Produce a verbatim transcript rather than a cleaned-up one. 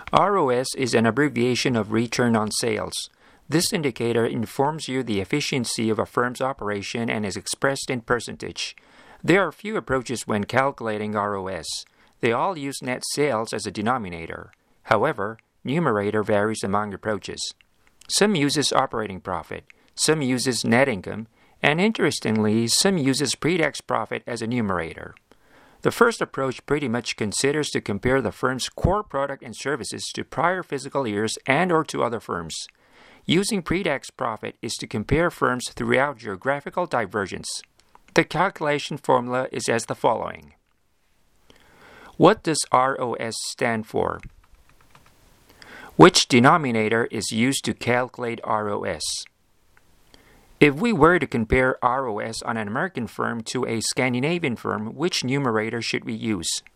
R O S is an abbreviation of return on sales. This indicator informs you the efficiency of a firm's operation and is expressed in percentage. There are few approaches when calculating R O S. They all use net sales as a denominator. However, numerator varies among approaches. Some uses operating profit, some uses net income, and interestingly, some uses pre-tax profit as a numerator. The first approach pretty much considers to compare the firm's core product and services to prior fiscal years and or to other firms. Using pre-tax profit is to compare firms throughout geographical divergence. The calculation formula is as the following. What does R O S stand for? Which denominator is used to calculate R O S? If we were to compare R O S on an American firm to a Scandinavian firm, which numerator should we use?